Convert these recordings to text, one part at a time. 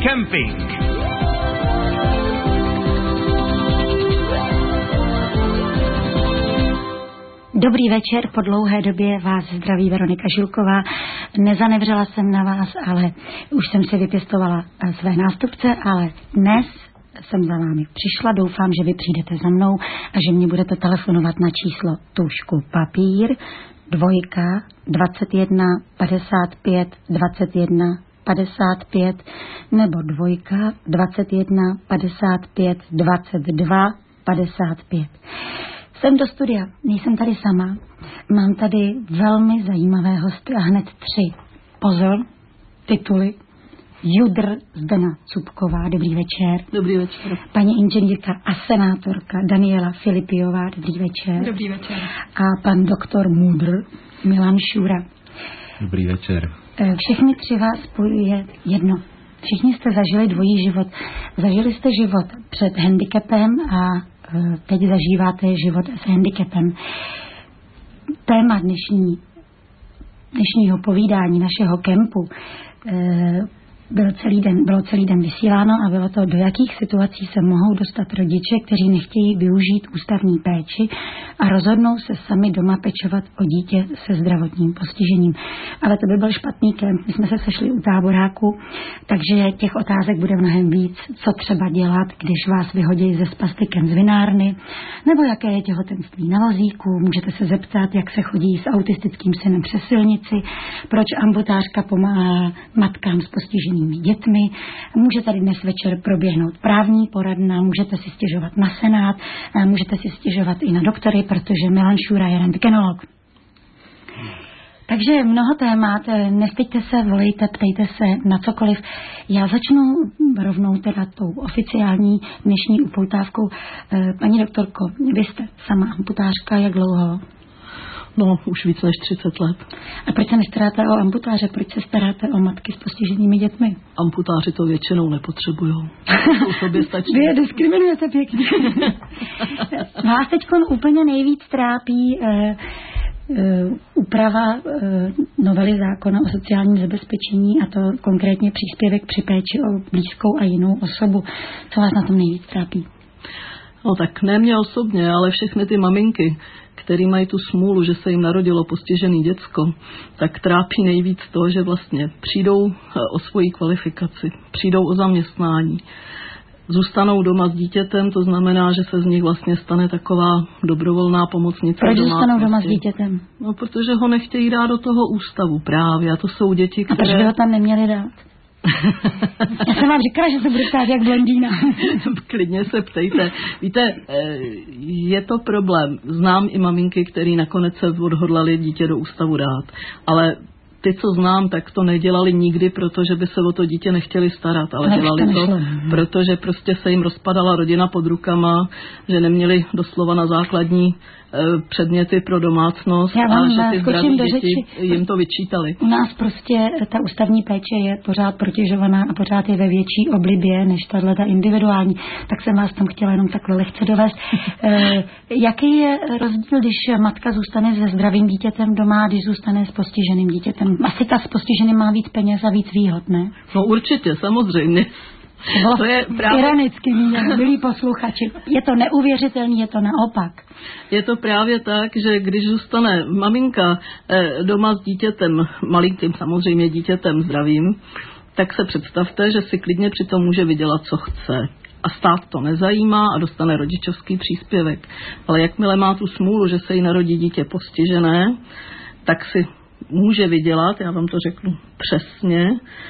Camping. Dobrý večer, po dlouhé době vás zdraví Veronika Žilková. Nezanevřela jsem na vás, ale už jsem si vypěstovala své nástupce, ale dnes jsem za vámi přišla. Doufám, že vy přijdete za mnou a že mě budete telefonovat na číslo tužku papír 2 21 55 21 55 nebo 2 21 55 22 55. Jsem do studia, nejsem tady sama. Mám tady velmi zajímavé hosty a hned 3. Pozor, tituly. Judr Zdena Cupková, dobrý večer. Dobrý večer. Paní inženýrka a senátorka Daniela Filipiová, dobrý večer. Dobrý večer. A pan doktor Můdr Milan Šura. Dobrý večer. Všechny 3 vás spojuje jedno. Všichni jste zažili dvojí život. Zažili jste život před handicapem a teď zažíváte život s handicapem. Téma dnešního povídání našeho kempu bylo celý den vysíláno a bylo to, do jakých situací se mohou dostat rodiče, kteří nechtějí využít ústavní péči a rozhodnou se sami doma pečovat o dítě se zdravotním postižením. Ale to by byl špatný kemp. My jsme se sešli u táboráku, takže těch otázek bude mnohem víc. Co třeba dělat, když vás vyhodí ze spastikem z vinárny, nebo jaké je těhotenství na vozíku. Můžete se zeptat, jak se chodí s autistickým synem přes silnici, proč ambutářka pomáhá matkám s postižením dětmi. Může tady dnes večer proběhnout právní poradna, můžete si stěžovat na senát, můžete si stěžovat i na doktory, protože Milan Šura je rentgenolog. Takže mnoho témat, nestyďte se, volejte, ptejte se na cokoliv. Já začnu rovnou teda tou oficiální dnešní upoutávkou. Paní doktorko, vy jste sama amputářka, jak dlouho? No, už víc než 30 let. A proč se nestaráte o amputáře? Proč se staráte o matky s postiženými dětmi? Amputáři to většinou nepotřebujou. Jsou sobě stačí. Vy je diskriminujete pěkně. Vás teď úplně nejvíc trápí úprava novely zákona o sociálním zabezpečení, a to konkrétně příspěvek při péči o blízkou a jinou osobu. Co vás na tom nejvíc trápí? No tak ne mě osobně, ale všechny ty maminky, který mají tu smůlu, že se jim narodilo postižený děcko, tak trápí nejvíc to, že vlastně přijdou o svoji kvalifikaci, přijdou o zaměstnání, zůstanou doma s dítětem, to znamená, že se z nich vlastně stane taková dobrovolná pomocnice. Proč zůstanou doma s dítětem? No, protože ho nechtějí dát do toho ústavu právě, a to jsou děti, které... A proč by ho tam neměli dát? Já jsem vám říkala, že se bude ptát jak blondýna. Klidně se ptejte. Víte, je to problém. Znám i maminky, které nakonec se odhodlali dítě do ústavu dát. Ale ty, co znám, tak to nedělali nikdy, protože by se o to dítě nechtěli starat, ale dělali to, protože prostě se jim rozpadala rodina pod rukama, že neměli doslova na základní předměty pro domácnost a že ty zdraví děti jim to vyčítali. U nás prostě ta ústavní péče je pořád protěžovaná a pořád je ve větší oblibě než tato individuální. Tak jsem vás tam chtěla jenom takhle lehce dovést. Jaký je rozdíl, když matka zůstane se zdravým dítětem doma, když zůstane s postiženým dítětem? Asi ta s postiženým má víc peněz a víc výhod, ne? No určitě, samozřejmě. To je právě ironicky míněno, milí posluchači. Je to neuvěřitelný, je to naopak. Je to právě tak, že když zůstane maminka doma s dítětem, malinkým samozřejmě dítětem zdravým, tak se představte, že si klidně přitom může vydělat, co chce. A stát to nezajímá a dostane rodičovský příspěvek. Ale jakmile má tu smůlu, že se jí narodí dítě postižené, tak si může vydělat, já vám to řeknu přesně,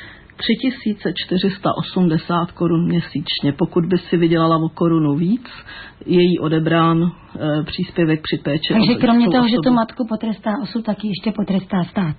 3480 korun měsíčně. Pokud by si vydělala o korunu víc, je jí odebrán příspěvek při péči. Takže kromě toho, že tu matku potrestá osud, taky ještě potrestá stát.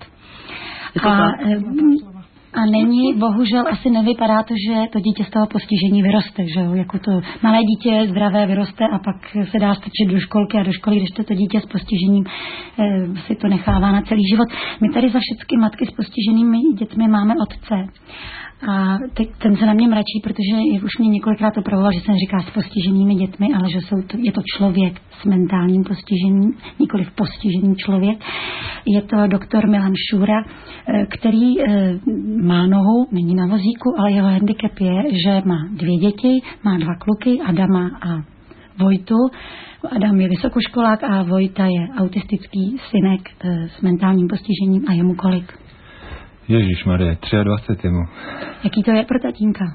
A není, bohužel asi nevypadá to, že to dítě z toho postižení vyroste, že jo? Jako to malé dítě zdravé vyroste a pak se dá strčit do školky a do školy, když to dítě s postižením si to nechává na celý život. My tady za všechny matky s postiženými dětmi máme otce. A teď ten se na mě mračí, protože už mě několikrát opravoval, že jsem říká s postiženými dětmi, ale že je to člověk s mentálním postižením, nikoliv postižený člověk. Je to doktor Milan Šura, který má nohu, není na vozíku, ale jeho handicap je, že má 2 děti, má 2 kluky, Adama a Vojtu. Adam je vysokoškolák a Vojta je autistický synek s mentálním postižením. A je mu kolik? Ježišmarje, 23 mu. Jaký to je pro tatínka?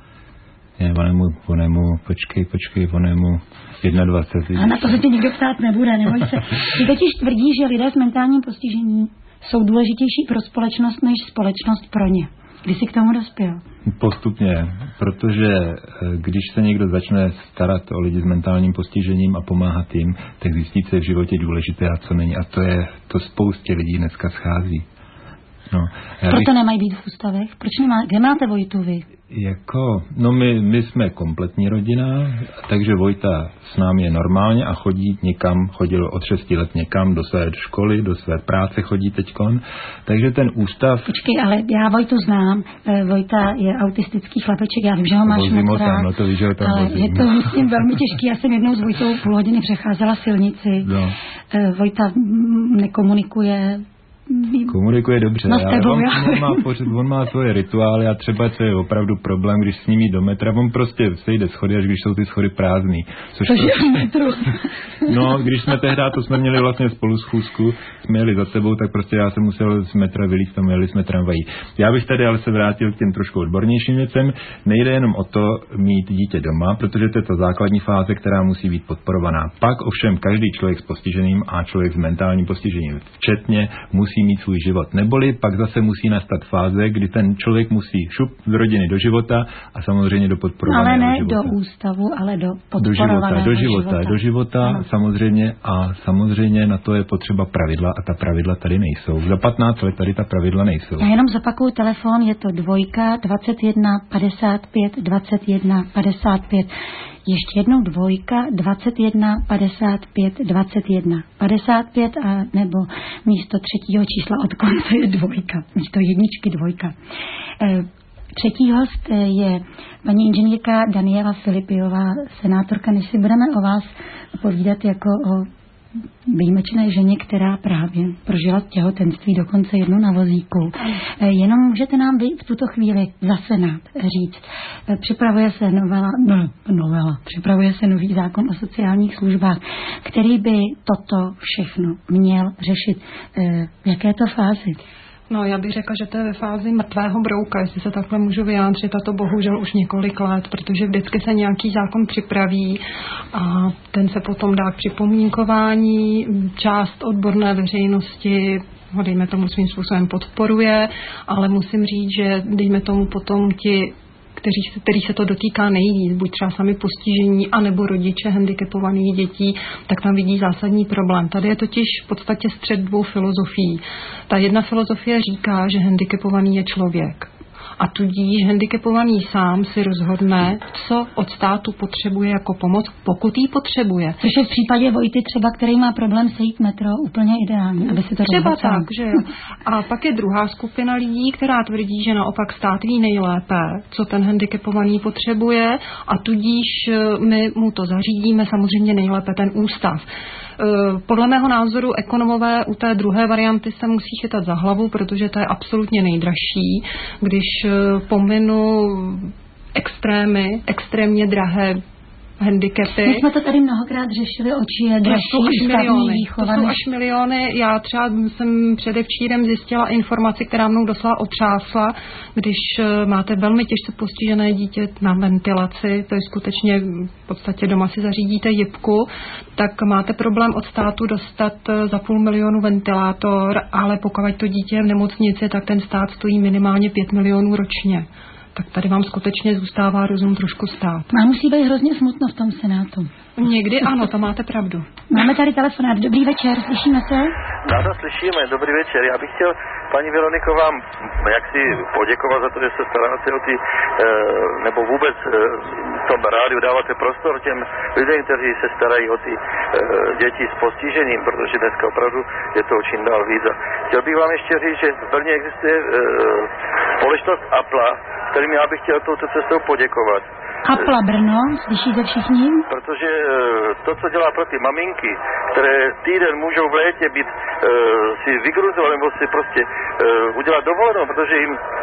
Onemu, počkej, onemu 21. A na to se tě nikdo ptát nebude, neboj se. Ty totiž tvrdí, že lidé s mentálním postižením jsou důležitější pro společnost než společnost pro ně. Kdy jsi k tomu dospěl? Postupně, protože když se někdo začne starat o lidi s mentálním postižením a pomáhat jim, tak zjistí, co je v životě důležité a co není. A to spoustě lidí dneska schází. Proto nemají být v ústavech? Proč kde máte Vojtu vy? My jsme kompletní rodina, takže Vojta s námi je normálně a chodil od 6 let někam do své školy, do své práce chodí teďkon, takže ten ústav... Počkej, ale já Vojtu znám, Vojta je autistický chlapeček, já vím, že ho máš moc rád, no to víš, že ho tam ale vozím. Je to myslím velmi těžký, já jsem jednou s Vojtou půl hodiny přecházela silnici, Vojta nekomunikuje... Komunikuje dobře, on má svoje rituály a třeba to je opravdu problém, když s ním jít do metra, on prostě sejde schody, až když jsou ty schody prázdný. Když jsme jsme měli vlastně spolu schůzku, jsme jeli za sebou, tak prostě já jsem musel z metra vylít a jeli jsme tramvají. Já bych tady ale se vrátil k těm trošku odbornějším věcem. Nejde jenom o to mít dítě doma, protože to je ta základní fáze, která musí být podporovaná. Pak ovšem každý člověk s postižením a člověk s mentálním postižením včetně musí mít svůj život. Neboli pak zase musí nastat fáze, kdy ten člověk musí šup z rodiny do života a samozřejmě do podporovaného života. Ale ne do ústavu, ale do podporovaného života. Do života samozřejmě a samozřejmě na to je potřeba pravidla a ta pravidla tady nejsou. Za 15 let tady ta pravidla nejsou. Já jenom zopakuju telefon, je to 2 21 55 21 55. Ještě jednou 2 21 55 21 55 a nebo místo 3. čísla od konce je 2, místo 1 2. Třetí host je paní inženýrka Daniela Filipiová, senátorka. Než si budeme o vás povídat jako o výjimečné ženě, která právě prožila těhotenství, dokonce jedno na vozíku. Jenom můžete nám vy v tuto chvíli za Senát říct, připravuje se nový zákon o sociálních službách, který by toto všechno měl řešit. V jaké to fázi? Já bych řekla, že to je ve fázi mrtvého brouka, jestli se takhle můžu vyjádřit, a to bohužel už několik let, protože vždycky se nějaký zákon připraví a ten se potom dá k připomínkování, část odborné veřejnosti ho, dejme tomu, svým způsobem podporuje, ale musím říct, že dejme tomu potom ti, který se to dotýká nejvíc, buď třeba sami postižení, anebo rodiče handicapovaných dětí, tak tam vidí zásadní problém. Tady je totiž v podstatě střed 2 filozofií. Ta jedna filozofie říká, že handicapovaný je člověk. A tudíž handicapovaný sám si rozhodne, co od státu potřebuje jako pomoc, pokud ji potřebuje. Což je v případě Vojty třeba, který má problém sejít metro, úplně ideální, aby si to třeba tak, že jo. A pak je druhá skupina lidí, která tvrdí, že naopak stát ví nejlépe, co ten handicapovaný potřebuje, a tudíž my mu to zařídíme, samozřejmě nejlépe ten ústav. Podle mého názoru ekonomové u té druhé varianty se musí chytat za hlavu, protože to je absolutně nejdražší, když pominu extrémně drahé handicapy. My jsme to tady mnohokrát řešili, oči je dražší, to jsou až miliony. Já třeba jsem předevčírem zjistila informaci, která mnou doslova otřásla, když máte velmi těžce postižené dítě na ventilaci, to je skutečně v podstatě doma si zařídíte jipku, tak máte problém od státu dostat za 500 000 ventilátor, ale pokud to dítě je v nemocnici, tak ten stát stojí minimálně 5 milionů ročně. Tak tady vám skutečně zůstává rozum trošku stát. A musí být hrozně smutno v tom Senátu. Někdy ano, to máte pravdu. Máme tady telefonát. Dobrý večer, slyšíme se? Ano, slyšíme. Dobrý večer. Já bych chtěl, paní Veroniko, vám jaksi poděkovat za to, že se staráte o ty, nebo vůbec v tom rádiu dáváte prostor těm lidem, kteří se starají o ty děti s postižením, protože dneska opravdu je to čím dál víc. A chtěl bych vám ještě říct, že v Brně existuje společnost APLA, kterým já bych chtěl touto cestou poděkovat. APLA Brno, slyšíte všichni? Protože to, co dělá pro ty maminky, které týden můžou v létě být si vygruzovat nebo si prostě udělat dovolenou, protože jim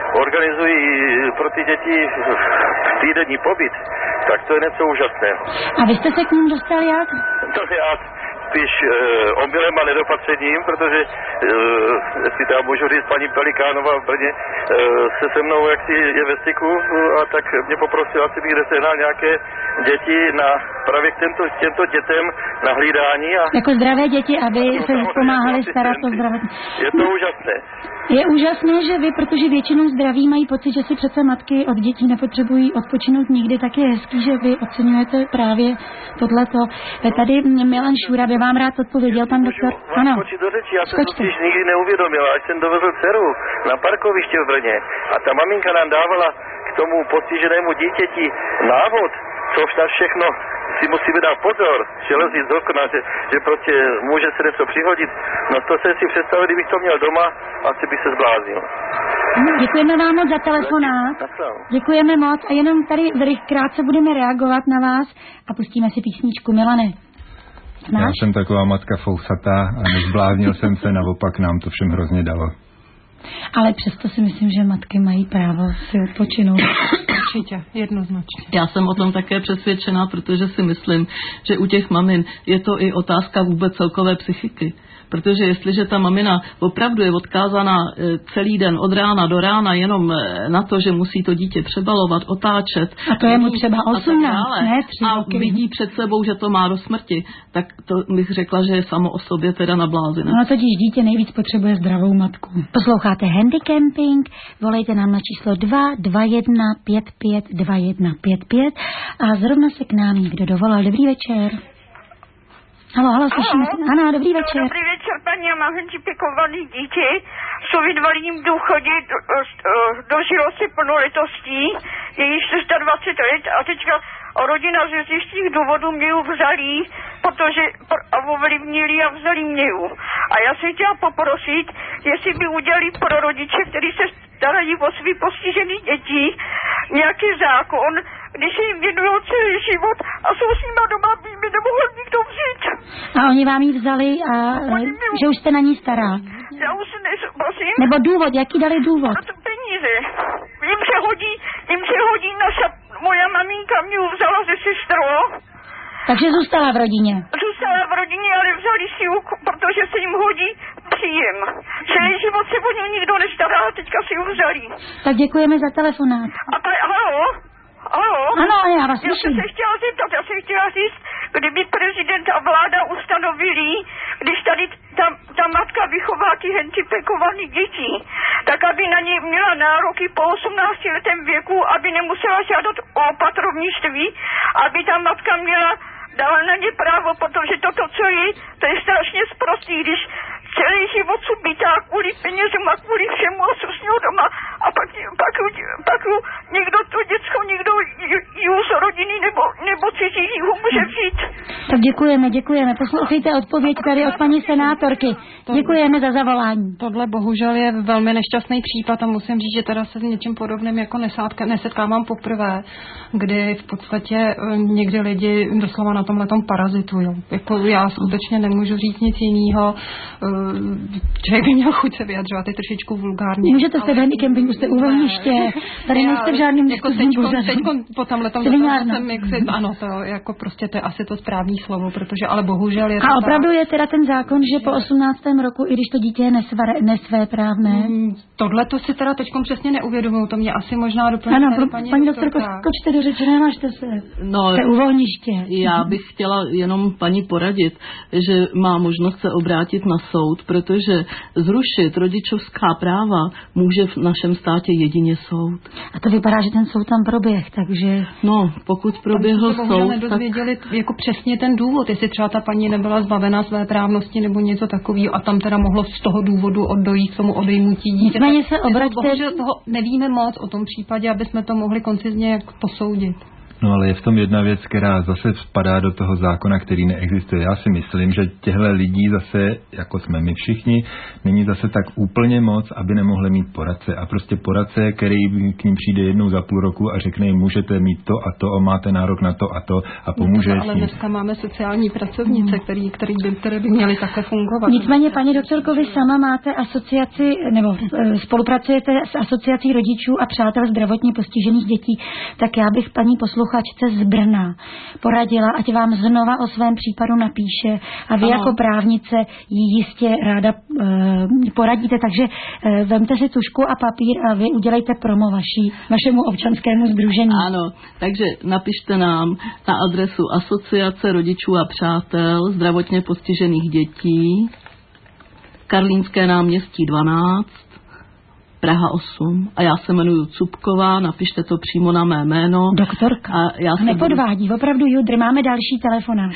organizují pro ty děti týdenní pobyt, tak to je něco úžasného. A vy jste se k ním dostal jak? To já spíš omylem a nedopatřením, protože jestli tam můžu říct, paní Pelikánová v Brně se mnou jaksi je ve styku a tak mě poprosila, asi bych sehnal nějaké děti na právě k těmto dětem na hlídání. A jako zdravé děti, aby se pomáhali starat o zdravé. Je to úžasné. Je úžasné, že vy, protože většinou zdraví mají pocit, že si přece matky od dětí nepotřebují odpočinout nikdy, tak je hezký, že vy oceňujete právě tohleto. Tady Milan Šura by vám rád odpověděl, pan doktor. Ano. Do řeči. Já jsem totiž nikdy neuvědomila, až jsem dovezl dceru na parkoviště v Brně a ta maminka nám dávala k tomu postiženému dítěti návod, co všechno si musíme dát pozor, že lezí z okna, že prostě může se něco přihodit. No to se si představil, kdybych to měl doma, asi bych se zbláznil. Děkujeme vám moc za telefonát. Děkujeme moc a jenom tady krátce budeme reagovat na vás a pustíme si písničku. Milane. Znáš? Já jsem taková matka fousatá a nezbláznil jsem se, naopak nám to všem hrozně dalo. Ale přesto si myslím, že matky mají právo si odpočinout. Určitě, jednoznačně. Já jsem o tom také přesvědčená, protože si myslím, že u těch mamin je to i otázka vůbec celkové psychiky. Protože jestliže ta mamina opravdu je odkázaná celý den od rána do rána jenom na to, že musí to dítě přebalovat, otáčet. A to je mu třeba 18, ne 3 roky. A vidí před sebou, že to má do smrti, tak to bych řekla, že je samo o sobě teda nablázené. No totiž dítě nejvíc potřebuje zdravou matku. Posloucháte Handicamping, volejte nám na číslo 221 55 2155 a zrovna se k nám někdo dovolal. Dobrý večer. Halo, slyšíme se. Ano, dobrý večer. Dobrý večer, paní, já mám handicapovaný dítě, jsou v invalidním důchodě, dožilo se plnoletostí, je již 420 let a teďka rodina z jistých důvodů mě ju vzali, protože ovlivnili a vzali mě ju. A já jsem chtěla poprosit, jestli by udělali pro rodiče, kteří se starají o svý postižený děti, nějaký zákon, když se jim věnují celý život a jsou s nima doma, by mi nemohl nikdo vzít. A oni vám ji vzali a že už jste na ní stará. Já už nejsem, prosím. Nebo důvod, jaký dali důvod? A to peníze. Jim se hodí moja maminka mě vzala ze sestrou. Takže zůstala v rodině. Zůstala v rodině, ale vzali si ju, protože se jim hodí příjem. Celý život se o něj nikdo nestará, teďka si ju vzali. Tak děkujeme za telefonát. Halo? Ano, já vás slyším. Já se chtěla říct, kdyby prezident a vláda ustanovili, když tady ta matka vychová ty handicapované děti, tak aby na ně měla nároky po 18 letém věku, aby nemusela žádat o opatrovnictví, aby ta matka dala na ně právo, protože toto, co je, to je strašně sprostý, když celý život jsou bytá kvůli penězům a kvůli všemu a jsou s ním doma a pak někdo to děcko, někdo z rodiny nebo cizí ho může vzít. Tak děkujeme. Poslouchejte odpověď tady od paní senátorky. Děkujeme za zavolání. Tohle bohužel je velmi nešťastný případ a musím říct, že teda se s něčím podobným jako nesetkávám poprvé, kdy v podstatě někdy lidi doslova na tomhletom parazitují. Jako já skutečně nemůžu říct nic jiného. Člověk by měl chuť se vyjadřovat, je trošičku vulgárně. Můžete se v handicampingu, jste uvolniště, tady nejste v žádném diskuzním teďko po tomhletom jsem, ano, to jako prostě to je asi to správný slovo, protože ale bohužel je to. A opravdu je teda ten zákon, že po 18. roku, i když to dítě je nesvéprávné? Tohle to si teda teďkom přesně neuvědomuju, to mě asi možná doplní. Ano, paní doktorko, skočte do řeči, nemášte se. No, to je uvolniště. Já bych chtěla jenom paní poradit, že má možnost se obrátit na soud, protože zrušit rodičovská práva může v našem státě jedině soud. A to vypadá, že ten soud tam proběh, takže... No, pokud proběhl soud, nedozvěděli jako přesně ten důvod, jestli třeba ta paní nebyla zbavena své právnosti nebo něco takového a tam teda mohlo z toho důvodu dojít k tomu odejmutí dítě. Nicméně se obraťte... Bohužel toho nevíme moc o tom případě, aby jsme to mohli koncizně posoudit. No ale je v tom jedna věc, která zase spadá do toho zákona, který neexistuje. Já si myslím, že těchto lidí zase, jako jsme my všichni, není zase tak úplně moc, aby nemohli mít poradce. A prostě poradce, který k ním přijde jednou za půl roku a řekne jim, můžete mít to a to a máte nárok na to a to a pomůže. No, ale dneska máme sociální pracovnice, které by měly také fungovat. Nicméně, paní doktorko, vy sama máte asociaci, nebo spolupracujete s asociací rodičů a přátel zdravotně postižených dětí, tak já bych paní posluchačce z Brna poradila, ať vám znova o svém případu napíše a vy jako právnice ji jistě ráda poradíte, takže vemte si tužku a papír a vy udělejte promo vašemu občanskému sdružení. Ano, takže napište nám na adresu Asociace rodičů a přátel zdravotně postižených dětí, Karlínské náměstí 12, Praha 8 a já se jmenuji Cupková, napište to přímo na mé jméno. Doktorka, nepodvádí, opravdu judr, máme další telefonát.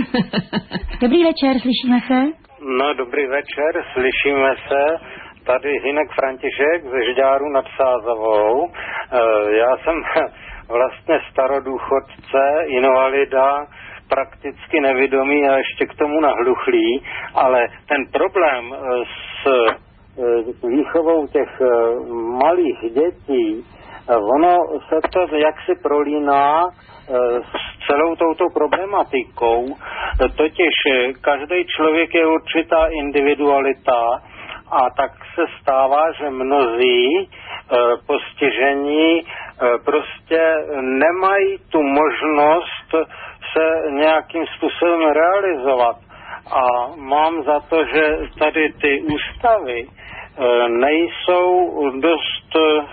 Dobrý večer, slyšíme se? No, dobrý večer, slyšíme se. Tady Hinek František ze Žďáru nad Sázavou. Já jsem vlastně starodůchodce, invalida, prakticky nevidomý a ještě k tomu nahluchlý, ale ten problém s výchovou těch malých dětí, ono se to jaksi prolíná s celou touto problematikou, totiž každý člověk je určitá individualita a tak se stává, že mnozí postižení prostě nemají tu možnost se nějakým způsobem realizovat. A mám za to, že tady ty ústavy nejsou dost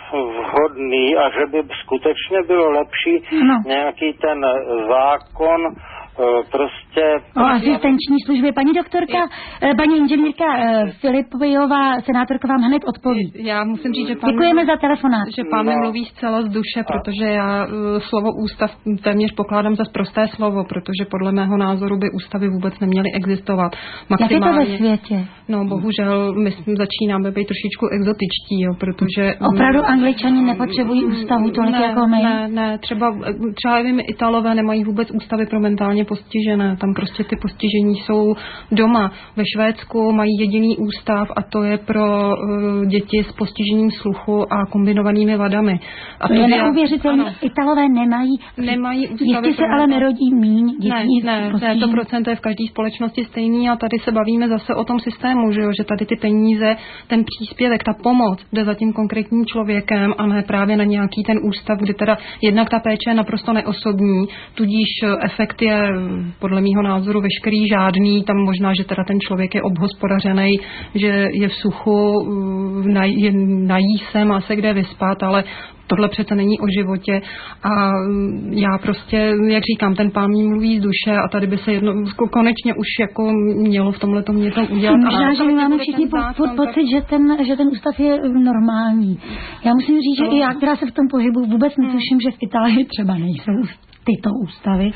vhodný a že by skutečně bylo lepší nějaký ten zákon prostě... O asistenční službě. Paní doktorka, paní inženýrka Filipová, senátorka vám hned odpoví. Já musím říct, že děkujeme za telefonát. Že pán mi mluví zcela z duše, protože já slovo ústav téměř pokládám za sprosté slovo, protože podle mého názoru by ústavy vůbec neměly existovat. Jak je to ve světě? No, bohužel, my začínáme být trošičku exotičtí, jo, protože... Opravdu Angličani nepotřebují ústavu tolik jako my? Ne, třeba Italové nemají vůbec ústavy pro mentálně postižené. Tam prostě ty postižení jsou doma. Ve Švédsku mají jediný ústav a to je pro děti s postižením sluchu a kombinovanými vadami. A to je neuvěřitelné. Italové nemají ústavy. Jistě se ale nerodí míň dětí. Ne, to procento je v každé společnosti stejný a tady se bavíme zase o tom systému, že tady ty peníze, ten příspěvek, ta pomoc jde za tím konkrétním člověkem a ne právě na nějaký ten ústav, kde teda jednak ta péče je naprosto neosobní, tudíž efekt je podle mýho názoru veškerý žádný, tam možná, že teda ten člověk je obhospodařený, že je v suchu, nají se, má se kde vyspat, ale tohle přece není o životě a já prostě, jak říkám, ten pán mi mluví z duše a tady by se konečně už jako mělo v tomhletom něco udělat. Možná, že my máme všichni pocit, že ten ústav je normální. Já musím říct, že i já, která se v tom pohybu, vůbec netuším, že v Itálii třeba nejsou tyto ústavy,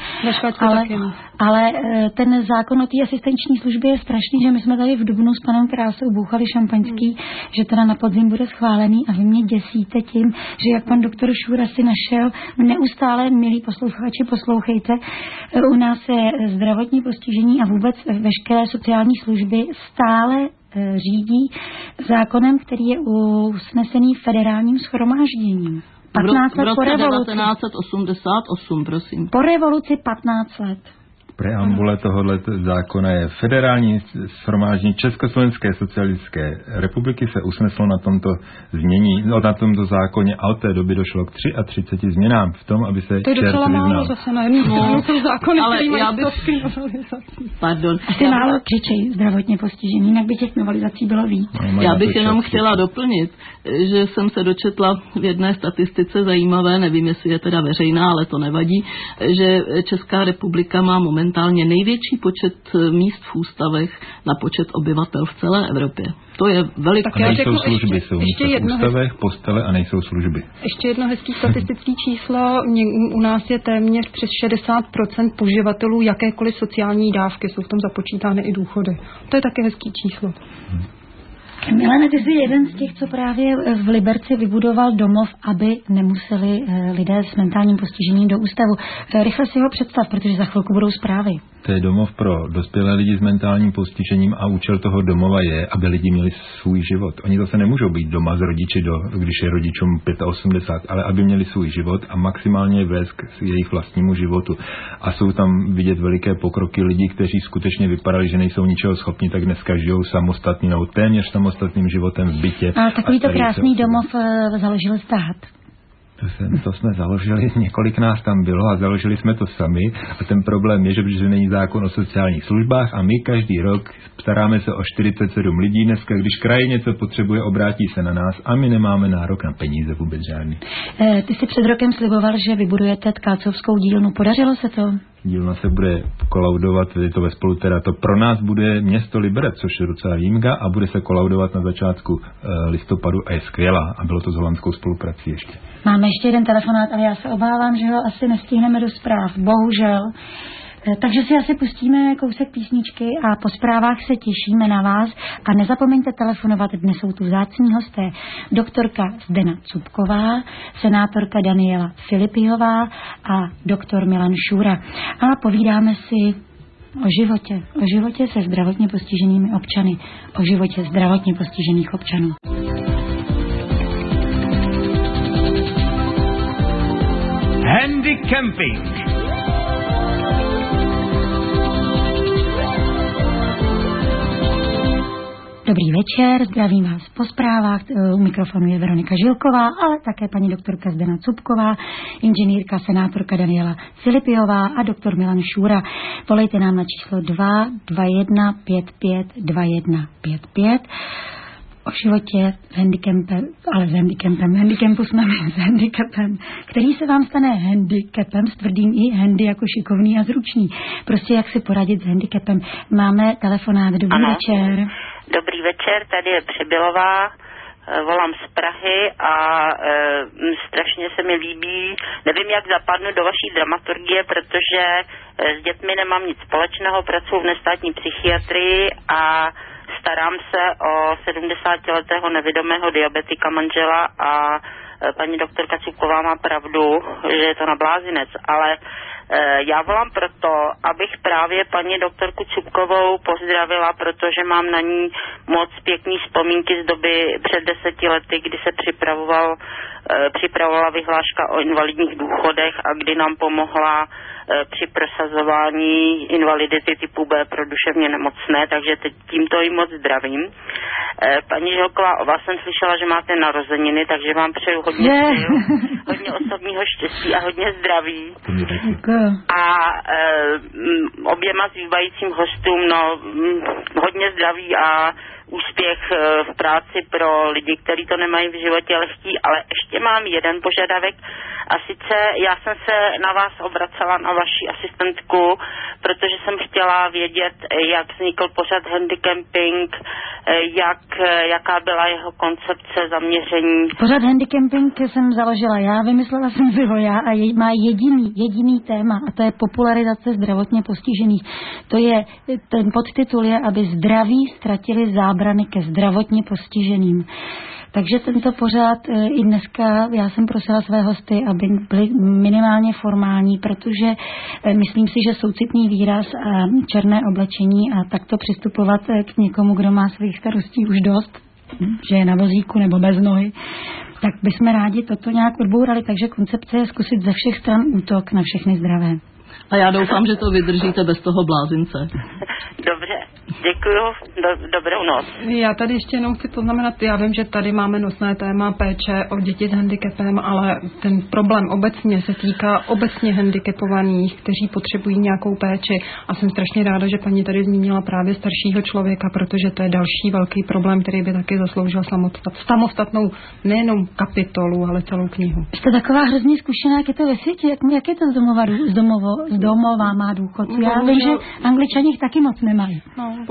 ale ten zákon o té asistenční službě je strašný, že my jsme tady v dubnu s panem Krásou bouchali šampaňský, že teda na podzim bude schválený a vy mě děsíte tím, že jak pan doktor Šůra si našel neustále, milí posluchači, poslouchejte, u nás je zdravotní postižení a vůbec veškeré sociální služby stále řídí zákonem, který je usnesený federálním shromážděním. 15 let v roce po revoluci. 1988, prosím. Po revoluci 15 let. Preambule tohoto zákona je Federální shromáždění Československé socialistické republiky se usneslo na tomto změní, na tomto zákoně a od té doby došlo k 33 změnám v tom, aby se to je docela málo zase na jednu zákony, který mají stovky novelizací. Pardon. Asi málo křičej zdravotně postižení, jinak by těch novelizací bylo víc. Já bych jenom chtěla doplnit, že jsem se dočetla v jedné statistice zajímavé, nevím, jestli je teda veřejná, ale to nevadí, že Česká republika má momentálně největší počet míst v ústavech na počet obyvatel v celé Evropě. To je veliké. A nejsou služby, jsou místa v ústavech, postele a nejsou služby. Ještě jedno hezký statistický číslo. U nás je téměř přes 60% poživatelů jakékoliv sociální dávky. Jsou v tom započítány i důchody. To je také hezký číslo. Milane, ty jsi jeden z těch, co právě v Liberci vybudoval domov, aby nemuseli lidé s mentálním postižením do ústavu. Rychle si ho představ, protože za chvilku budou zprávy. To je domov pro dospělé lidi s mentálním postižením a účel toho domova je, aby lidi měli svůj život. Oni zase nemůžou být doma s rodiči, když je rodičům 85, ale aby měli svůj život a maximálně vést k jejich vlastnímu životu. A jsou tam vidět veliké pokroky lidí, kteří skutečně vypadali, že nejsou ničeho schopni, tak dneska žijou samostatný nebo téměř samostatným životem v bytě. A takovýto krásný domov založil stát. To jsme založili, několik nás tam bylo a založili jsme to sami a ten problém je, že není zákon o sociálních službách a my každý rok staráme se o 47 lidí. Dneska, když kraj něco potřebuje, obrátí se na nás a my nemáme nárok na peníze vůbec žádný. Ty jsi před rokem sliboval, že vybudujete tkácovskou dílnu. Podařilo se to? Dílna se bude kolaudovat, je to ve spolu, teda to pro nás bude město Liberec, což je docela výjimka a bude se kolaudovat na začátku listopadu a je skvělá a bylo to s holandskou spoluprací ještě. Máme ještě jeden telefonát, ale já se obávám, že ho asi nestihneme do zpráv, bohužel. Takže si asi pustíme kousek písničky a po zprávách se těšíme na vás a nezapomeňte telefonovat, dnes jsou tu vzácní hosté doktorka Zdena Cupková, senátorka Daniela Filipihová a doktor Milan Šůra. A povídáme si o životě se zdravotně postiženými občany, o životě zdravotně postižených občanů. Handy Camping. Dobrý večer, zdravím vás po zprávách. U mikrofonu je Veronika Žilková, ale také paní doktorka Zdena Cupková, inženýrka, senátorka Daniela Filipihová a doktor Milan Šůra. Volejte nám na číslo 2 21 55 21 55. O životě s handicapem, ale s handicampu jsme s handicapem, který se vám stane handicapem s tvrdým i handy jako šikovný a zručný. Prostě jak si poradit s handicapem. Máme telefonát. Dobrý večer. Dobrý večer, tady je Přibylová, volám z Prahy a strašně se mi líbí, nevím, jak zapadnu do vaší dramaturgie, protože s dětmi nemám nic společného, pracuji v nestátní psychiatrii a starám se o 70letého nevidomého diabetika manžela a paní doktorka Cupková má pravdu, že je to na blázinec, ale já volám proto, abych právě paní doktorku Cupkovou pozdravila, protože mám na ní moc pěkný vzpomínky z doby před 10 lety, kdy se připravovala vyhláška o invalidních důchodech a kdy nám pomohla při prosazování invalidity typu B pro duševně nemocné, takže teď tímto jí moc zdravím. Paní Žilková, o vás jsem slyšela, že máte narozeniny, takže vám přeju hodně sil, hodně osobního štěstí a hodně zdraví. A oběma zbývajícím hostům hodně zdraví a úspěch v práci pro lidi, kteří to nemají v životě lehký, ale ještě mám jeden požadavek a sice já jsem se na vás obracela, na vaši asistentku, protože jsem chtěla vědět, jak vznikl pořad Handicamping, jaká byla jeho koncepce, zaměření. Pořad Handicamping jsem založila já, vymyslela jsem si ho já a má jediný téma a to je popularizace zdravotně postižených. To je, ten podtitul je, aby zdraví ztratili zábrany ke zdravotně postiženým. Takže tento pořád i dneska, já jsem prosila své hosty, aby byli minimálně formální, protože myslím si, že soucitný výraz a černé oblečení a takto přistupovat k někomu, kdo má svých starostí už dost, že je na vozíku nebo bez nohy, tak bychom rádi toto nějak odbourali, takže koncepce je zkusit ze všech stran útok na všechny zdravé. A já doufám, že to vydržíte bez toho blázince. Dobře, děkuju, dobrou noc. Já tady ještě jenom chci poznamenat, já vím, že tady máme nosné téma péče o děti s handicapem, ale ten problém obecně se týká obecně handicapovaných, kteří potřebují nějakou péči a jsem strašně ráda, že paní tady zmínila právě staršího člověka, protože to je další velký problém, který by taky zasloužil samostatnou nejenom kapitolu, ale celou knihu. Jste taková hrozně zkušená, jak je to ve světě, jak je to z domova má důchodců. Já vím, že Angličani jich taky moc nemají. No,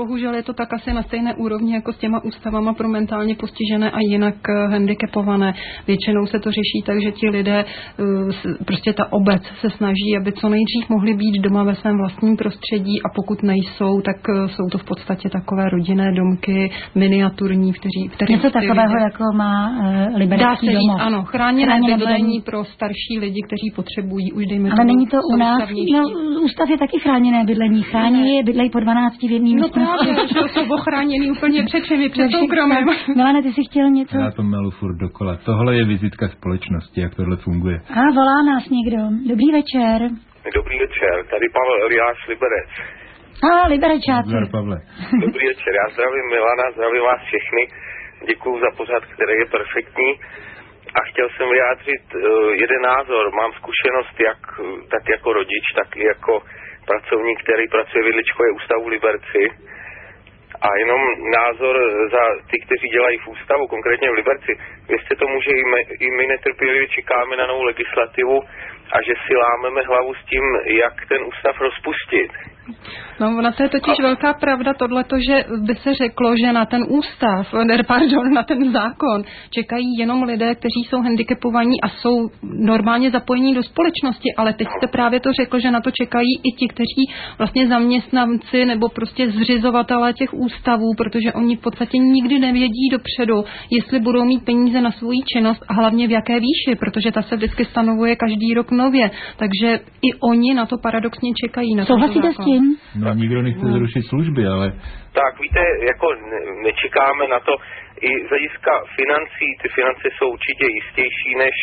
bohužel je to tak asi na stejné úrovni jako s těma ústavama pro mentálně postižené a jinak handicapované. Většinou se to řeší tak, že ti lidé, prostě ta obec se snaží, aby co nejdřív mohli být doma ve svém vlastním prostředí a pokud nejsou, tak jsou to v podstatě takové rodinné domky, miniaturní, které něco takového, jako má liberecký domov. Ano, chráněné bydlení pro starší lidi, kteří potřebují už dejme ale není to u nás, ústav je taky chráněné bydlení. Chrání je bydlej po 12 v jedním místnosti. No právě, že jsou ochráněný úplně před všemi, před soukromím. Milane, ty jsi chtěl něco? Já to melu furt dokola. Tohle je vizitka společnosti, jak tohle funguje. Volá nás někdo. Dobrý večer. Dobrý večer, tady Pavel Eliáš Liberec. Liberečáci. Dobrý večer, já zdravím Milana, zdravím vás všechny. Děkuju za pořad, který je perfektní. A chtěl jsem vyjádřit jeden názor. Mám zkušenost tak jako rodič, tak i jako pracovník, který pracuje v Vidličkově ústavu v Liberci. A jenom názor za ty, kteří dělají v ústavu, konkrétně v Liberci. Věřte tomu, že i my netrpělivě čekáme na novou legislativu a že si lámeme hlavu s tím, jak ten ústav rozpustit. No, ona to je totiž velká pravda tohleto, že by se řeklo, že na ten ústav, na ten zákon čekají jenom lidé, kteří jsou handicapovaní a jsou normálně zapojení do společnosti, ale teď jste právě to řekl, že na to čekají i ti, kteří vlastně zaměstnanci nebo prostě zřizovatelé těch ústavů, protože oni v podstatě nikdy nevědí dopředu, jestli budou mít peníze na svou činnost a hlavně v jaké výši, protože ta se vždycky stanovuje každý rok nově, takže i oni na to paradoxně čekají. Souhlasíte s tím? No nikdo nechce zrušit služby, ale... Tak víte, jako nečekáme na to i z hlediska financí. Ty finance jsou určitě jistější než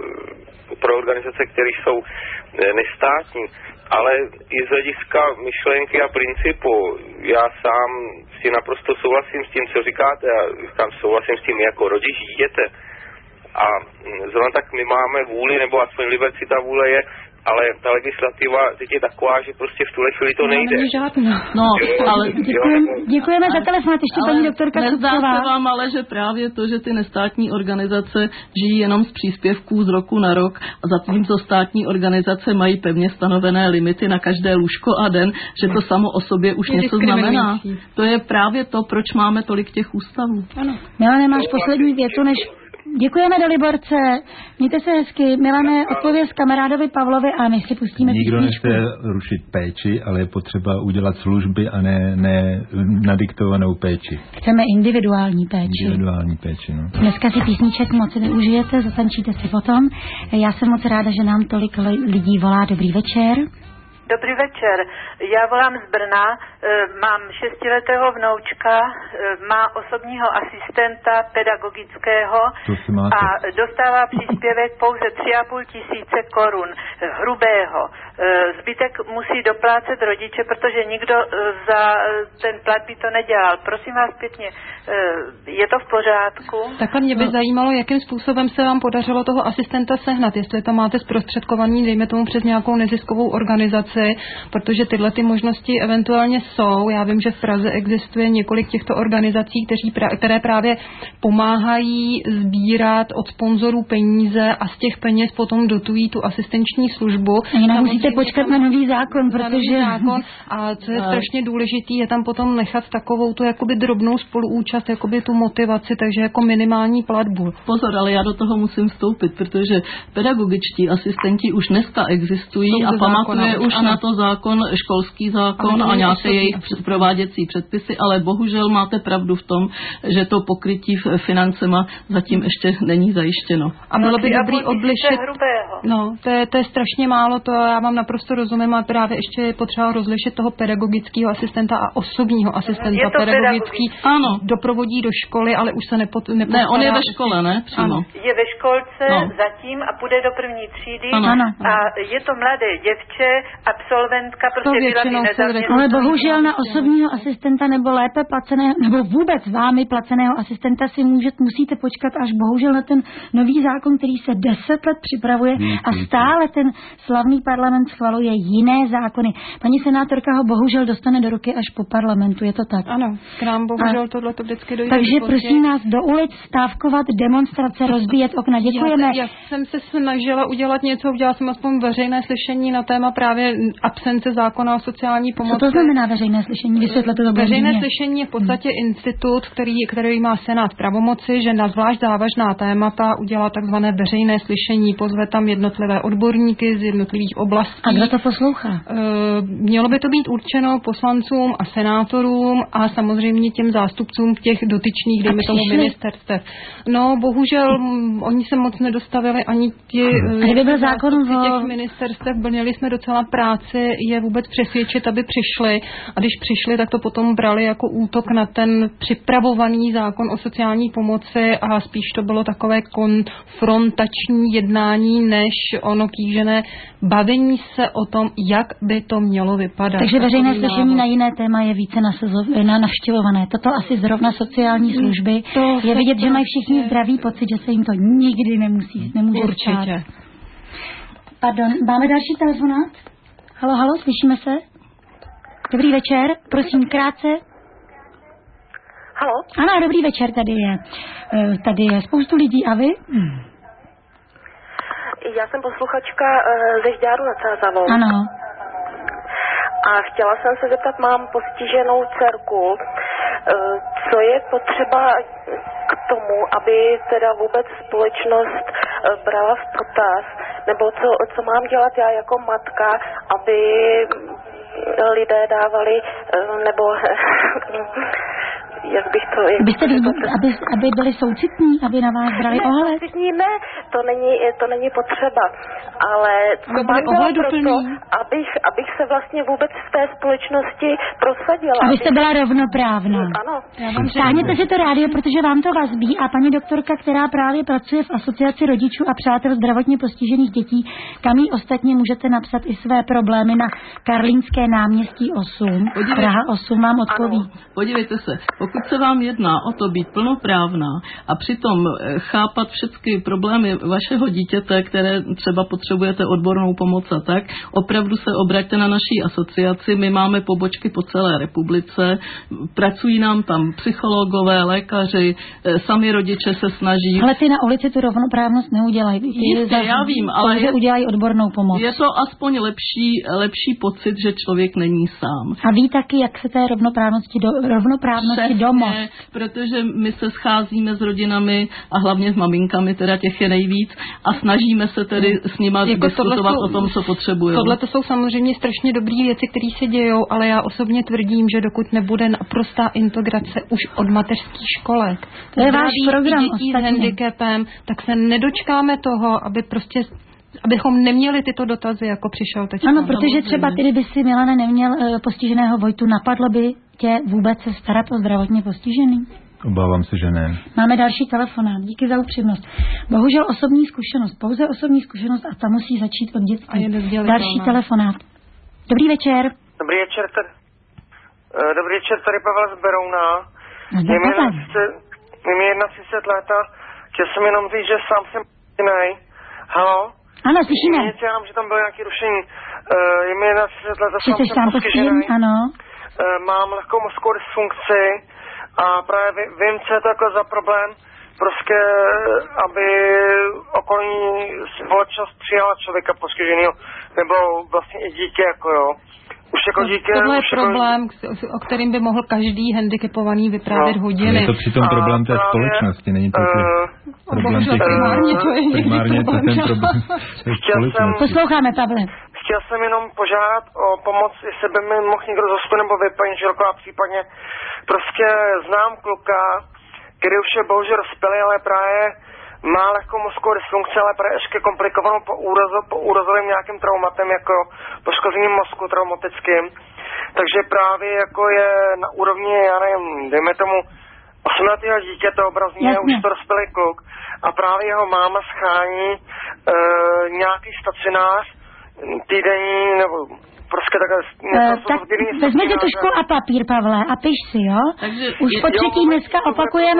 pro organizace, které jsou nestátní, ale i z hlediska myšlenky a principu. Já sám si naprosto souhlasím s tím, co říkáte, a souhlasím s tím jako rodič dítěte. A zrovna tak my máme vůli, nebo aspoň v Liberci ta vůle je, ale ta legislativa teď je taková, že prostě v tuhle chvíli to nejde. No, ale děkujeme za telefon, ještě paní doktorka Nezdá se vám ale, že právě to, že ty nestátní organizace žijí jenom z příspěvků z roku na rok a zatímco státní organizace mají pevně stanovené limity na každé lůžko a den, že to samo o sobě už něco znamená. To je právě to, proč máme tolik těch ústavů. Ano. Milane, máš poslední větu, než... Děkujeme do Liborce. Mějte se hezky. Milane, odpověz kamarádovi Pavlovi a my si pustíme nikdo nechce rušit péči, ale je potřeba udělat služby a ne nadiktovanou péči. Chceme individuální péči. Individuální péči, no. Dneska si písniček moc využijete, zatančíte si potom. Já jsem moc ráda, že nám tolik lidí volá. Dobrý večer. Dobrý večer. Já volám z Brna, mám 6letého vnoučka, má osobního asistenta pedagogického a dostává příspěvek pouze 3,5 tisíce korun hrubého. Zbytek musí doplácet rodiče, protože nikdo za ten plat by to nedělal. Prosím vás pěkně, je to v pořádku? Takhle mě by zajímalo, jakým způsobem se vám podařilo toho asistenta sehnat, jestli to máte zprostředkovaný, dejme tomu přes nějakou neziskovou organizaci, protože tyhle ty možnosti eventuálně jsou. Já vím, že v Praze existuje několik těchto organizací, které právě pomáhají sbírat od sponzorů peníze a z těch peněz potom dotují tu asistenční službu. Musíte počkat na nový zákon, protože... A co je strašně důležitý, je tam potom nechat takovou tu jakoby drobnou spoluúčast, jakoby tu motivaci, takže jako minimální platbu. Pozor, ale já do toho musím vstoupit, protože pedagogičtí asistenti už dneska existují a pamatuje už na to zákon, školský zákon a nějaké jejich prováděcí předpisy, ale bohužel máte pravdu v tom, že to pokrytí financema zatím ještě není zajištěno. A bylo by dobrý odlišit. No, to je strašně málo, to já vám naprosto rozumím, a právě ještě je potřeba rozlišit toho pedagogického asistenta a osobního asistenta. Pedagogický doprovodí do školy, ale už se Ne, on je ve škole, ne? Přímo. Je ve školce zatím a půjde do první třídy a je to mladé děvče, absolventka, prostě byla by nezaměstnaná. Ale bohužel na osobního asistenta nebo lépe placeného, nebo vůbec vámi placeného asistenta si musíte počkat až bohužel na ten nový zákon, který se 10 let připravuje a stále ten slavný parlament schvaluje jiné zákony. Paní senátorka ho bohužel dostane do ruky až po parlamentu, je to tak? Ano, k nám bohužel tohleto vždycky dojde. Takže prosím nás do ulic stávkovat, demonstrace, rozbíjet okna. Děkujeme. Já jsem se snažila udělat něco, udělala jsem aspoň veřejné slyšení na téma právě absence zákona o sociální pomoci. Co to znamená veřejné slyšení? Vysvětlete to. Veřejné slyšení je v podstatě institut, který má Senát pravomoci, že na zvlášť závažná témata udělá takzvané veřejné slyšení, pozve tam jednotlivé odborníky z jednotlivých oblastí. A kdo to poslouchá? Mělo by to být určeno poslancům a senátorům a samozřejmě těm zástupcům těch dotyčných, dejme tomu ministerstev. No, bohužel oni se moc nedostavili ani ti zástupci těch ministerstev. Měli jsme docela práci je vůbec přesvědčit, aby přišli. A když přišli, tak to potom brali jako útok na ten připravovaný zákon o sociální pomoci a spíš to bylo takové konfrontační jednání, než ono kýžené bavení se o tom, jak by to mělo vypadat. Takže veřejné slyšení na jiné téma je více navštěvované. Toto asi zrovna sociální služby. Je vidět, že mají všichni zdravý pocit, že se jim to nikdy nemůže určitě stát. Pardon, máme další telefonát? Halo, slyšíme se? Dobrý večer, prosím, krátce. Halo? Ano, dobrý večer, tady je spoustu lidí, a vy? Já jsem posluchačka ze Žďáru nad Sázavou. Ano. A chtěla jsem se zeptat, mám postiženou dcerku, co je potřeba k tomu, aby teda vůbec společnost brala v potaz, nebo co mám dělat já jako matka, aby lidé dávali, nebo jak bych to... aby byli soucitní, aby na vás brali ohled? Ne, to není potřeba, ale co mám dělat proto, abych se vlastně vůbec v té společnosti prosadila. Abyste byla rovnoprávná. Ano. Stáhněte si to rádio, protože vám to vazbí a paní doktorka, která právě pracuje v Asociaci rodičů a přátel zdravotně postižených dětí, kam jí ostatně můžete napsat i své problémy na Karlínské náměstí 8, Praha 8 vám odpoví. Ano. Podívejte se, pokud se vám jedná o to být plnoprávná a přitom chápat všechny problémy vašeho dítěte, které třeba potřebujete odbornou pomoc a tak, opravdu se obraťte na naší asociaci. My máme pobočky po celé republice, pracují nám tam psychologové, lékaři, sami rodiče se snaží. Ale ty na ulici tu rovnoprávnost neudělají. Jistě, já vím, ale udělají odbornou pomoc. Je to aspoň lepší pocit, že člověk není sám. A ví taky, jak se té rovnoprávnosti domoct. Protože my se scházíme s rodinami a hlavně s maminkami, teda těch je nejvíc, a snažíme se tedy s nima diskutovat o tom, co potřebují. Tohle to jsou samozřejmě strašně dobré věci, které se dějou, ale já osobně tvrdím, že dokud nebude naprostá integrace už od mateřských školek, to je váš program dětí s handicapem, tak se nedočkáme toho, abychom neměli tyto dotazy, jako přišel teď. Ano, protože třeba kdyby si Milane neměl postiženého Vojtu, napadlo by tě vůbec se starat o zdravotně postižený? Obávám se, že ne. Máme další telefonát, díky za upřímnost. Bohužel osobní zkušenost, pouze osobní zkušenost a ta musí začít od dětství. Další telefonát. Dobrý večer. Dobrý večer, tady Pavel z Berouna. Je mi 31 let a chtěl jsem jenom říct, že sám jsem jiný. Halo? Ano, slyšíme. Já vím, že tam bylo nějaké rušení. Je mi 31 let a sám jsem postižený. Ano. Mám lehkou mozkovou dysfunkci a právě vím, co je to jako za problém, prostě, aby okolní společnost přijala člověka postiženého, nebo vlastně i dítě, jako jo. Už jako dítě... Tohle je problém, o kterým by mohl každý handicapovaný vyprávět hodiny. Je to přitom problém té společnosti, není to problém těch... Primárně to ten problém té společnosti. Posloucháme, Pavle. Chtěl jsem jenom požádat o pomoc, jestli by mi mohl někdo zastupit nebo vy, paní Žilková, případně prostě znám kluka, který už je bohužel rozpělý, ale právě má lehkou mozkovou dysfunkci, ale právě ještě komplikovanou po úrazovým nějakým traumatem, jako poškozením mozku traumatickým. Takže právě jako je na úrovni, já nevím, dejme tomu 8letého dítěte obrazně, už to rozpělý kluk. A právě jeho máma schání nějaký stacionář, týdenní, nebo prostě takhle... Tak vezměte tušku a papír, Pavle, a piš si, jo? Takže už po třetí dneska opakujeme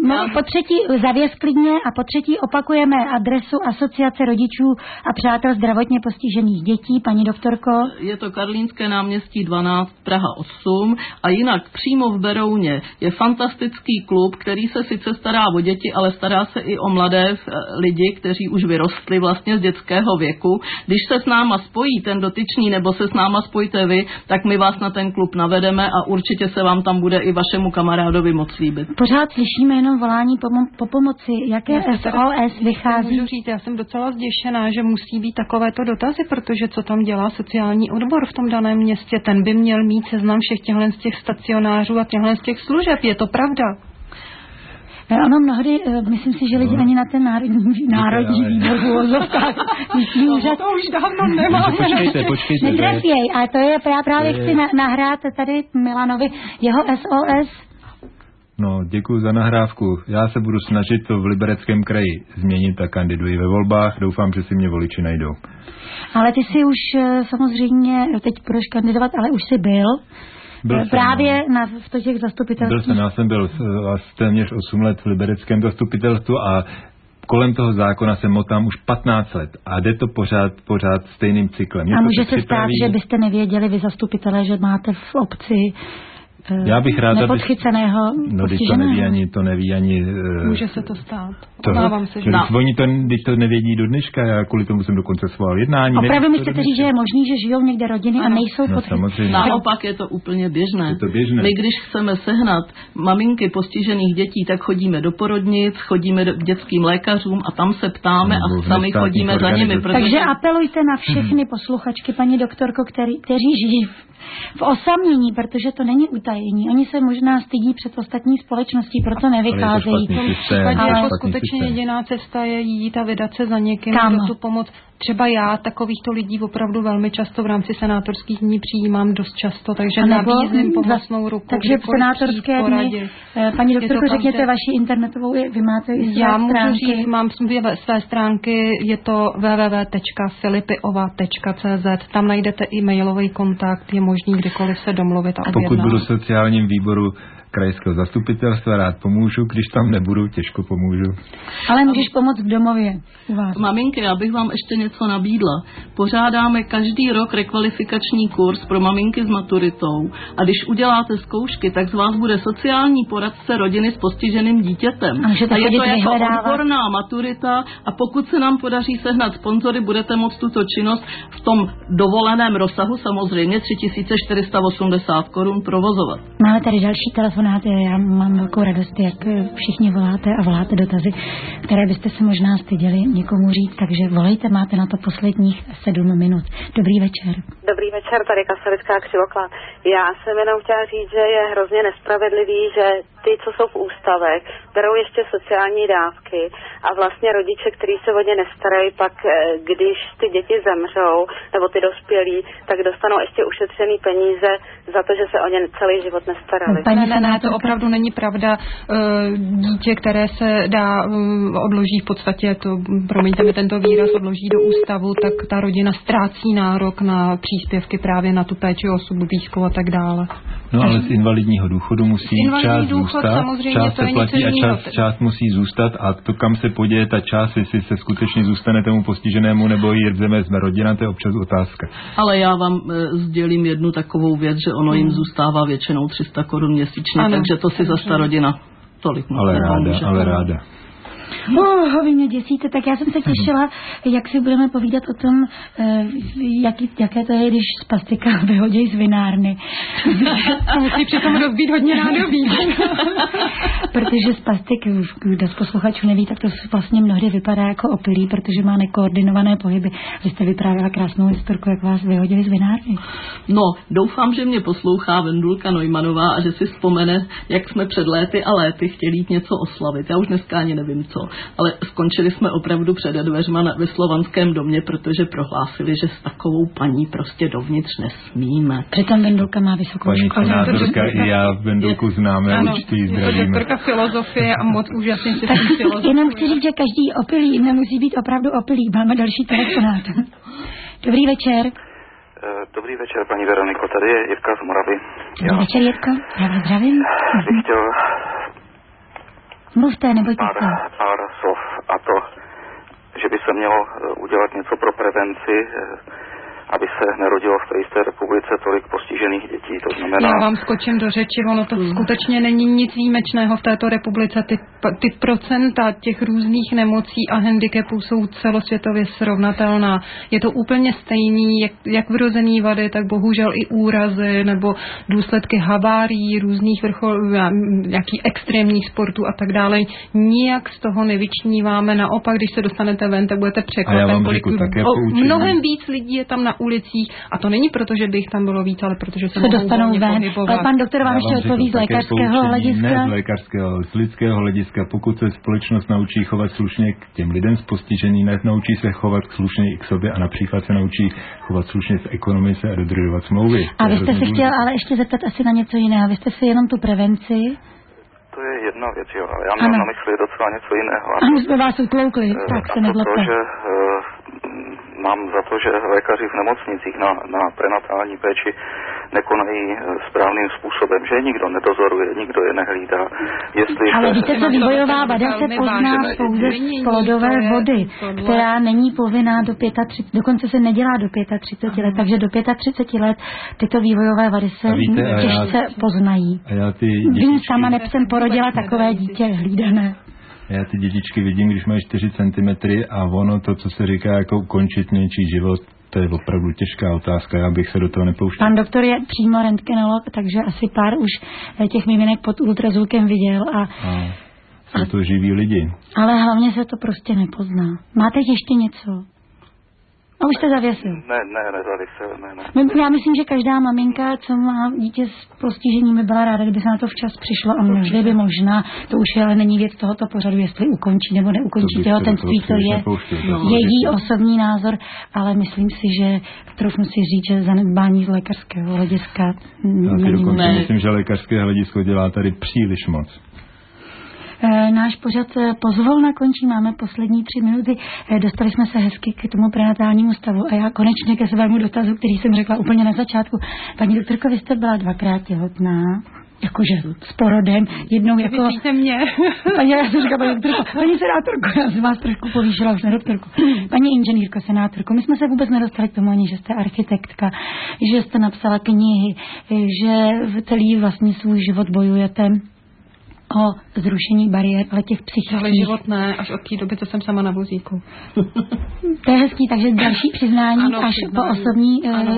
po třetí zavěs klidně a po třetí opakujeme adresu Asociace rodičů a přátel zdravotně postižených dětí, paní doktorko. Je to Karlínské náměstí 12, Praha 8 a jinak přímo v Berouně je fantastický klub, který se sice stará o děti, ale stará se i o mladé lidi, kteří už vyrostli vlastně z dětského věku. Když se s náma spojí ten dotyčný nebo se s náma spojíte vy, tak my vás na ten klub navedeme a určitě se vám tam bude i vašemu kamarádovi moc líbit. Pořád slyšíme jenom volání po pomoci. Jaké SOS vychází? Můžu říct, já jsem docela zděšená, že musí být takovéto dotazy, protože co tam dělá sociální odbor v tom daném městě, ten by měl mít seznam všech těchto z těch stacionářů a těchto z těch služeb. Je to pravda? Ono mnohdy, myslím si, že lidi ani na ten národní výbor v uvozovkách to už dávno nemáme. Počkejte. Netrefěj, ale to je, já právě chci nahrát tady Milanovi jeho SOS. No, děkuji za nahrávku. Já se budu snažit to v Libereckém kraji změnit a kandiduji ve volbách. Doufám, že si mě voliči najdou. Ale ty si už samozřejmě, teď budeš kandidovat, ale už jsi byl právě v těch zastupitelstvích. Já jsem byl téměř 8 let v libereckém zastupitelstvu a kolem toho zákona se motám už 15 let a jde to pořád stejným cyklem. A může se stát, že byste nevěděli vy zastupitelé, že máte v obci já bych rád, nepodchyceného postiženého. To neví ani... Může se to stát. Obávám se, že... Oni to nevědí do dneška, já kvůli tomu jsem dokonce svolal jednání. Opravdu mi chcete říct, že je možný, že žijou někde rodiny a nejsou podchycené? Naopak je to úplně běžné. My když chceme sehnat maminky postižených dětí, tak chodíme do porodnic, chodíme k dětským lékařům a tam se ptáme a sami chodíme za nimi. Takže apelujte na všechny posluchačky, paní doktorko, kteří žijí v osamění, protože to není utajení. Oni se možná stydí před ostatní společností, proto nevycházejí. Ale skutečně jediná cesta je jít a vydat se za někým pro tu pomoc. Třeba já takovýchto lidí opravdu velmi často v rámci senátorských dní přijímám dost často, takže nabízím pomocnou ruku. Takže v senátorské dny, paní doktorko, řekněte vaši internetovou, vy máte i své já stránky. Můžu říct, mám své stránky, je to www.filipyova.cz, tam najdete i mailový kontakt, je možný kdykoliv se domluvit a objednat. Pokud budu v sociálním výboru krajského zastupitelstva, rád pomůžu, když tam nebudu, těžko pomůžu. Ale můžeš pomoct v domově u vás. Maminky, já bych vám ještě něco nabídla. Pořádáme každý rok rekvalifikační kurz pro maminky s maturitou a když uděláte zkoušky, tak z vás bude sociální poradce rodiny s postiženým dítětem. A je to jako odborná maturita a pokud se nám podaří sehnat sponzory, budete moct tuto činnost v tom dovoleném rozsahu samozřejmě 3480 korun provozovat. Máme tady další telefon. Já mám velkou radost, jak všichni voláte a voláte dotazy, které byste se možná styděli někomu říct, takže volejte, máte na to posledních 7 minut. Dobrý večer. Dobrý večer, tady Kasalická Křivoklát. Já jsem jenom chtěla říct, že je hrozně nespravedlivý, že ty, co jsou v ústavech, berou ještě sociální dávky a vlastně rodiče, kteří se o ně nestarají, pak když ty děti zemřou, nebo ty dospělí, tak dostanou ještě ušetřený peníze za to, že se o ně celý život nestarali. Ne, to opravdu není pravda. Dítě, které se odloží v podstatě, promiňte mi tento výraz, odloží do ústavu, tak ta rodina ztrácí nárok na příspěvky právě na tu péči o osobu blízkou a tak dále. No ale z invalidního důchodu musí část zůstat, část se platí a část musí zůstat a to, kam se poděje ta část, jestli se skutečně zůstane tomu postiženému nebo ji vezme rodina, to je občas otázka. Ale já vám sdělím jednu takovou věc, že ono jim zůstává většinou 300 korun měsíčně, takže to si zase ta rodina tolik ale ráda. Vy mě děsíte, tak já jsem se těšila, jak si budeme povídat o tom, jaké to je, když spastika vyhodí z vinárny. A musí přitom rozbít hodně nádobí. Protože spastik, kdo z posluchačů neví, tak to vlastně mnohdy vypadá jako opilý, protože má nekoordinované pohyby. Vy jste vyprávěla krásnou historku, jak vás vyhodili z vinárny. No, doufám, že mě poslouchá Vendulka Neumannová a že si vzpomene, jak jsme před léty a léty chtěli jít něco oslavit. Já už dneska ani nevím co. Ale skončili jsme opravdu před dveřma ve Slovanském domě, protože prohlásili, že s takovou paní prostě dovnitř nesmíme. Přitom Vendulka má vysokou paní školu. Senátorka i já Vendulku známe, určitě ji zdravíme. Je to doktorka filozofie a moc úžasně se tím filozofuje. Jenom chci říct, že každý opilý nemusí být opravdu opilý. Máme další telefonát. Dobrý večer. Dobrý večer, paní Veroniko, tady je Jirka z Moravy. Dobrý večer, Jirko, já vás zdravím. Bych chtěl Mluvte, nebojte se. Pár slov. A to, že by se mělo udělat něco pro prevenci, aby se nerodilo v té jisté republice tolik postižených dětí. To znamená... Já vám skočím do řeči, ono to skutečně není nic výjimečného v této republice. Ty procenta těch různých nemocí a handicapů jsou celosvětově srovnatelná. Je to úplně stejný, jak vrozený vady, tak bohužel i úrazy nebo důsledky havárií, různých nějakých extrémních sportů a tak dále. Nijak z toho nevyčníváme. Naopak, když se dostanete ven, tak budete překvapen, kolik mnohem víc lidí je tam na ulicích, a to není proto, že by jich tam bylo víc, ale protože se dostanou ven. Ale pan doktor vám ještě odpoví z lékařského hlediska. Ne z lékařského, z lidského hlediska. Pokud se společnost naučí chovat slušně k těm lidem s postižením, naučí se chovat slušně i k sobě a například se naučí chovat slušně v ekonomice a dodržovat smlouvy. A vy jste se chtěl ale ještě zeptat asi na něco jiného. Vy jste si jenom tu prevenci. To je jedna věc, jo. Já mám na mysli docela něco jiného. A my jsme vás utloukli, tak se nezlobte. Mám za to, že lékaři v nemocnicích na prenatální péči nekonají správným způsobem, že nikdo nedozoruje, nikdo je nehlídá. Ale víte co, vývojová vada se pozná pouze z plodové vody, která není povinná do 35, dokonce se nedělá do 35 let, takže do 35 let tyto vývojové vady se těžce poznají. Vím, sama jsem porodila takové dítě hlídané. Já ty dětičky vidím, když mají 4 cm a ono to, co se říká, jako ukončit něčí život, to je opravdu těžká otázka, já bych se do toho nepouštěl. Pan doktor je přímo rentgenolog, takže asi pár už těch miminek pod ultrazvukem viděl. Jsou to živí lidi. Ale hlavně se to prostě nepozná. Máte ještě něco? A už jste zavěsil. Nezavěsil, ne. Já myslím, že každá maminka, co má dítě s postižením, by byla ráda, kdyby se na to včas přišlo a množdy by možná, to už ale není věc tohoto pořadu, jestli ukončí nebo neukončí těhotenství, to je její osobní názor, ale myslím si, že troufnu si říct, že zanedbání z lékařského hlediska není. Myslím, že lékařské hledisko dělá tady příliš moc. Náš pořad pozvolna končí, máme poslední 3 minuty. Dostali jsme se hezky k tomu prenatálnímu stavu a já konečně ke svému dotazu, který jsem řekla úplně na začátku. Paní doktorko, vy jste byla 2krát těhotná, jakože s porodem, jednou jako... Vidíte mě. Já jsem říkala, paní doktorko, paní senátorko, já jsem vás trošku povýšila už na doktorku. Paní inženýrko, senátorko, my jsme se vůbec nedostali k tomu ani, že jste architektka, že jste napsala knihy, že celý vlastně svůj život bojujete o zrušení bariér, ale těch psychických. Ale život ne, až od té doby, co jsem sama na vozíku. To je hezký, takže další přiznání až po osobní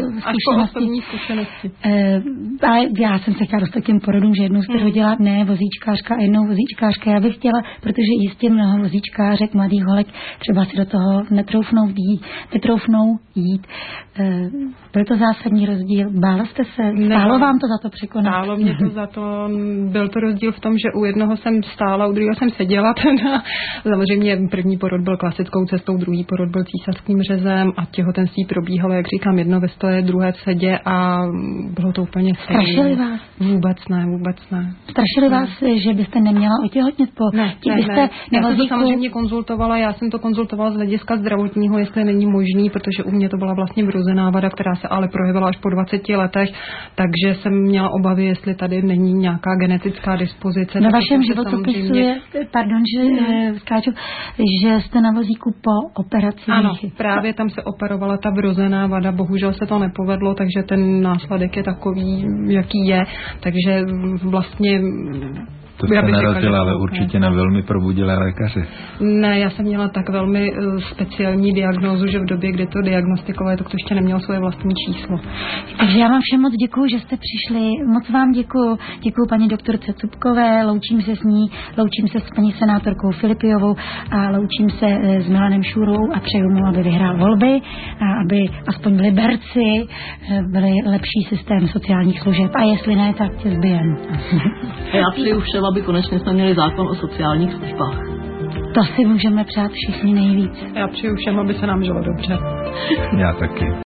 zkušenosti. Ale já jsem se chtěla dostat k těm porodům, že jednou jste rodila ne vozíčkářka a jednou vozíčkářka. Já bych chtěla, protože jistě mnoho vozíčkářek, mladých holek, třeba si do toho netroufnou jít. Byl to zásadní rozdíl. Bála jste se? Stálo vám to za to překonat? Stálo mě to za to. Byl to rozdíl v tom, že u jednoho jsem stála, u druhého jsem seděla. Samozřejmě první porod byl klasickou cestou, druhý porod byl císařským řezem a těhotenství probíhalo, jak říkám, jedno ve stoje, druhé v sedě a bylo to úplně Strašili vás? Vůbec ne. Strašili vás, že byste neměla otěhotnět po... Ne. Já jsem to samozřejmě konzultovala, já jsem to konzultovala z hlediska zdravotního, jestli není možný, protože u mě to byla vlastně vrozená vada, která se ale projevila až po 20 letech, takže jsem měla obavy, jestli tady není nějaká genetická dispozice. Na vašem životopisu je, pardon, že skáču, že jste na vozíku po operaci. Ano, právě tam se operovala ta vrozená vada, bohužel se to nepovedlo, takže ten následek je takový, jaký je, takže vlastně... To jste narazila, ale určitě na velmi probudilé lékaře. Ne, já jsem měla tak velmi speciální diagnózu, že v době, kdy to diagnostikovali, tak to ještě nemělo svoje vlastní číslo. Takže já vám všem moc děkuju, že jste přišli. Moc vám děkuju. Děkuju paní doktorce Cupkové, loučím se s ní, loučím se s paní senátorkou Filipiovou a loučím se s Milanem Šůrou a přeju mu, aby vyhrál volby a aby aspoň v Liberci byly lepší systém sociálních služeb. A jestli ne, tak tě zbijem. Já přeju všem, aby konečně jsme měli zákon o sociálních službách. To si můžeme přát všichni nejvíc. Já přeju všem, aby se nám žilo dobře. Já taky.